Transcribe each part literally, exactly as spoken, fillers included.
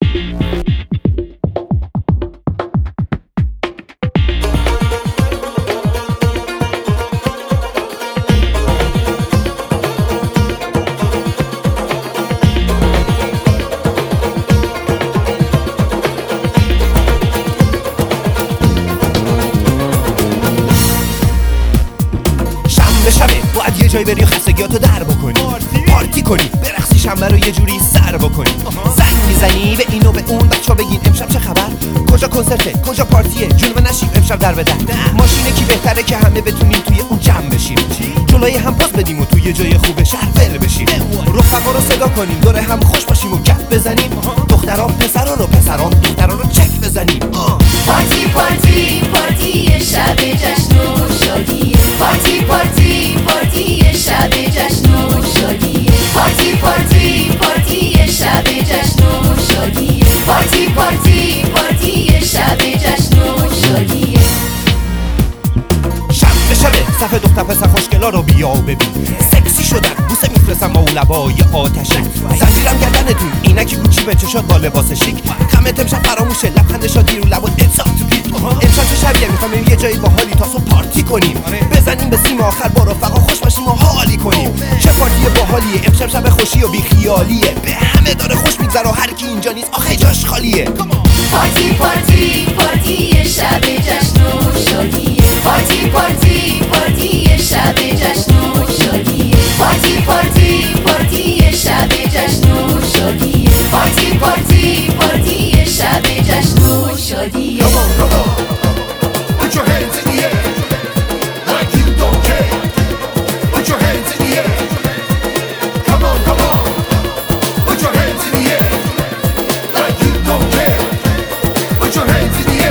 باید یه جایی بری خستگیاتو در بکنی، پارتی کنی، برقصی شنبه رو یه جوری سر بکنی. زنگ میزنی به این و به اون، بچه‌ها بگین امشب چه خبر، کجا کنسرته، کجا پارتیه، جنوب نشیم امشب در بدر. ماشینه کی بهتره که همه بتونیم توی اون جمع بشیم، جلوی هم پاس بدیم و توی یه جای خوب شهر ول بشیم. رفقا رو صدا کنیم، دور هم خوش باشیم و گپ بزنیم. دخترها پسرا رو، پسرا دخترا رو چک بزنیم. پارتی پارتی پارتی شب جشن و شادیه. پارتی پارتی پارتی شب جشن و شادیه. پارتی پارتی پارتی شب جشن و شادیه. پارتی پارتی پارتی شب جشن و شادیه. شب به شبه صف دختر پسر خوشگلا رو بیا و ببین، سکسی شدن بوسه میفرستن با اون لبای آتشین. زنجیرم گردنتون، اینکی کوچی به چشات با لباس شیک. غمت امشب فراموشه، لبخند شادی رو لب و اتساق تو پیت. امشب چه شبیه میخوام بریم یه جایی باحالی تا صبح پارتی کنیم، بزنیم به سیم آخر با رفقا خوش باشیم و حالی کنیم. چه پارتی باحالیه امشب، شب خوشی و بیخیالیه، به همه داره خوش میگذره و هر کی اینجا نیست آخه جاش خالیه. پارتی پارتی پارتی شب جشن و شادیه. پارتی پارتی پارتی شب جشن و شادیه. پارتی پارتی پارتی شب جشن و شادیه. پارتی پارتی پارتی شب جشن و شادیه. Come on, come on, put your hands in the air, like you don't care. Put your hands in the air. Come on, come on, put your hands in the air, like you don't care. Put your hands in the air.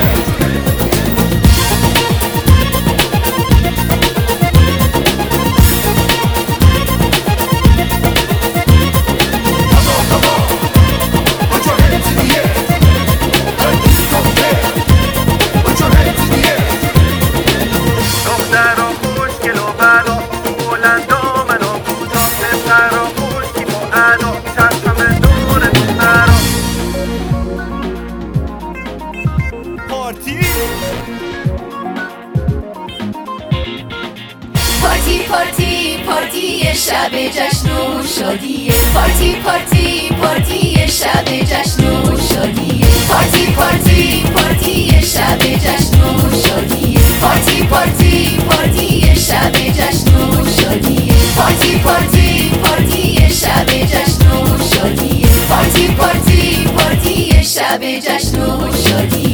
پارتی پارتی پارتی شب جشن و شادیه. پارتی پارتی پارتی شب جشن و شادیه. پارتی پارتی پارتی شب جشن و شادیه. پارتی پارتی پارتی شب جشن و شادیه. پارتی پارتی پارتی شب جشن و شادیه. پارتی پارتی پارتی شب جشن و شادیه.